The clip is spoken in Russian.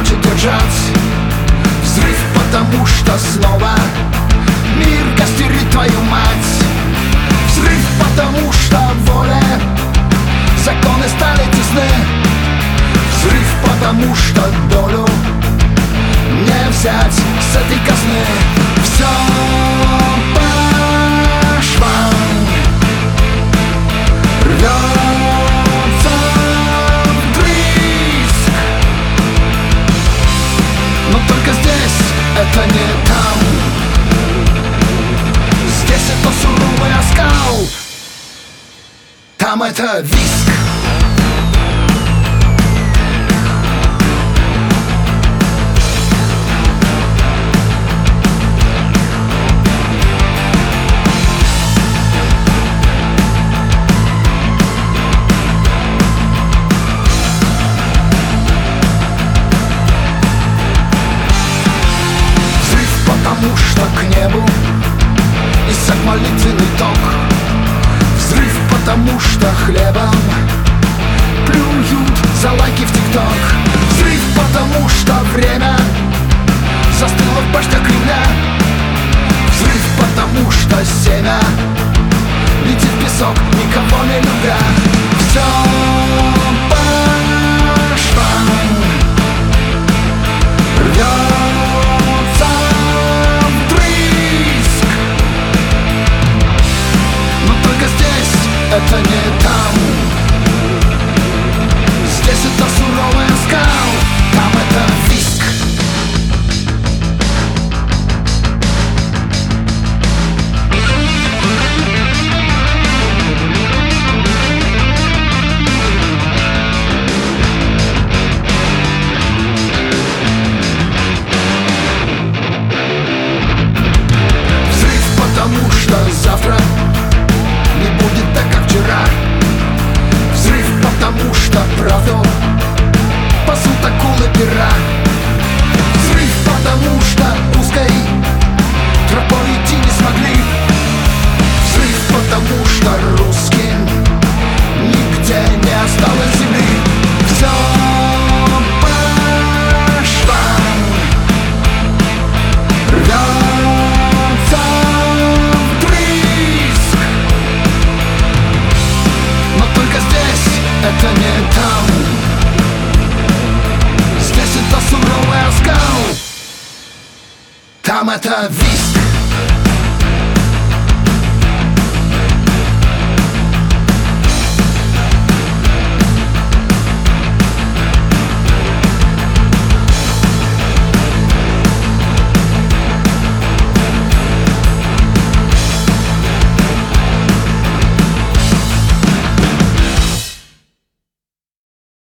хочет держать взрыв, потому что снова мир костерит твою мать. Взрыв, потому что воля, законы стали тесны. Взрыв, потому что долю не взять с этой казны. Все по швам рвется вдрызг, но только здесь это не там. Здесь это суровый оскал, там это виск. Потому что к небу иссяк молитвенный ток. Взрыв, потому что хлебом плюют за лайки в ТикТок. Взрыв, потому что время застыло в башнях Кремля. Взрыв, потому что семя летит в песок, никого не любя. Все по швам рвется вдрызг, но только здесь это не там. Здесь это суровый оскал, там это виск. Потому что завтра не будет так, как вчера. Взрыв, потому что правду пасут акулы пера. Взрыв, потому что узкой тропой идти не смогли. Взрыв, потому что русским нигде не осталось земли. Все по швам рвется, это не там. Здесь это суровый оскал, там это виск.